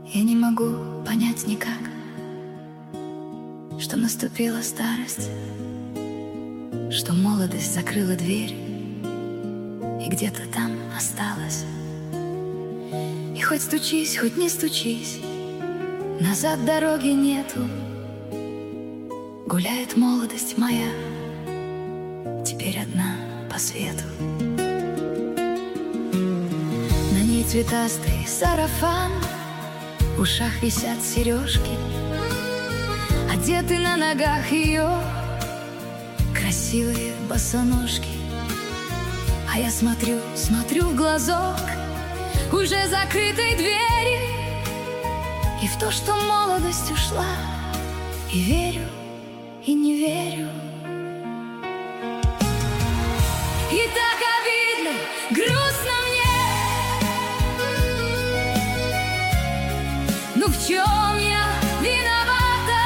Я не могу понять никак, что наступила старость, что молодость закрыла дверь и где-то там осталась. И хоть стучись, хоть не стучись, назад дороги нету. Гуляет молодость моя, теперь одна по свету. На ней цветастый сарафан, в ушах висят сережки, одеты на ногах ее красивые босоножки. А я смотрю в глазок уже закрытой двери, и в то, что молодость ушла, и верю, и не верю. И так обидно, грустно мне. Ну в чем я виновата,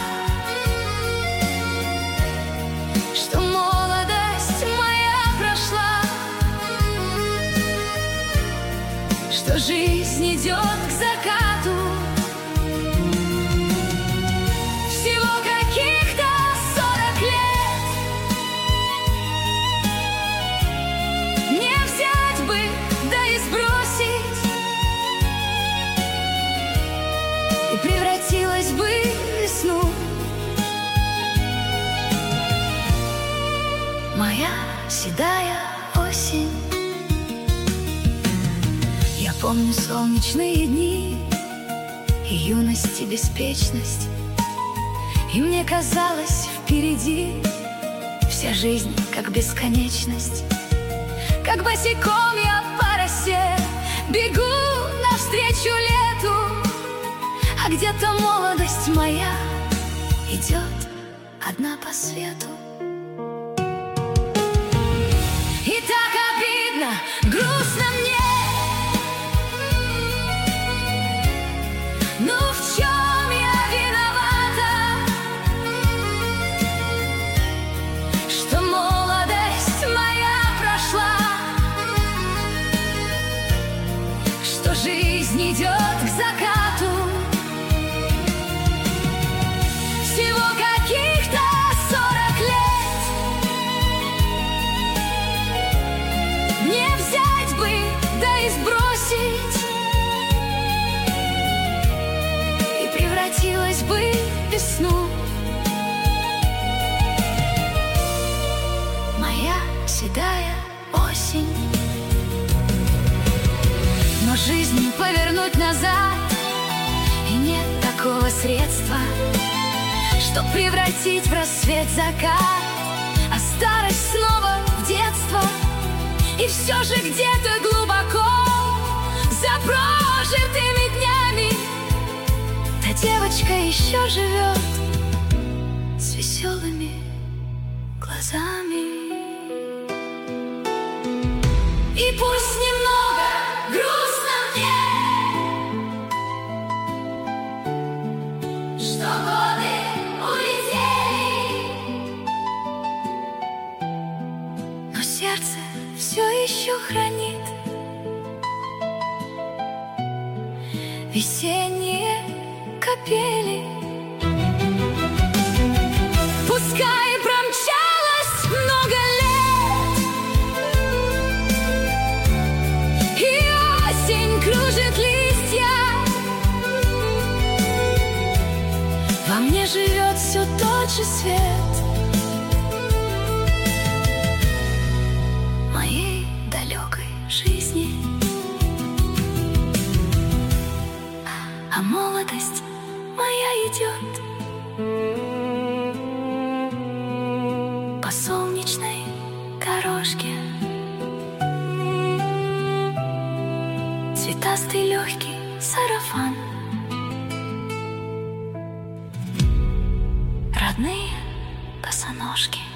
что молодость моя прошла, что жизнь идет к закату? Всего каких-то 40 лет. Не взять бы, да и сбросить, и превратилась бы в весну. Моя седая осень. Я помню солнечные дни и юность, и беспечность, и мне казалось, впереди вся жизнь как бесконечность. Как босиком я по росе бегу навстречу лету, а где-то молодость моя идет одна по свету. И так обидно, грустно мне. Ну в чем я виновата, что молодость моя прошла, что жизнь идет к закату? Всего каких-то 40 лет. Не взять бы, да и сбросить, и превратилась бы в весну. Моя седая осень. Но жизнь повернуть назад, и нет такого средства, чтоб превратить в рассвет закат, а старость снова в детство. И все же где-то глубоко за прожитыми днями та девочка еще живет с веселыми глазами. И пусть немного грустно мне, что годы улетели, но сердце все еще хранит весенние капели. Пускай промчалось много лет, и осень кружит листья, во мне живет все тот же свет моей далекой жизни. А молодость моя идет по солнечной дорожке. Цветастый легкий сарафан, родные босоножки.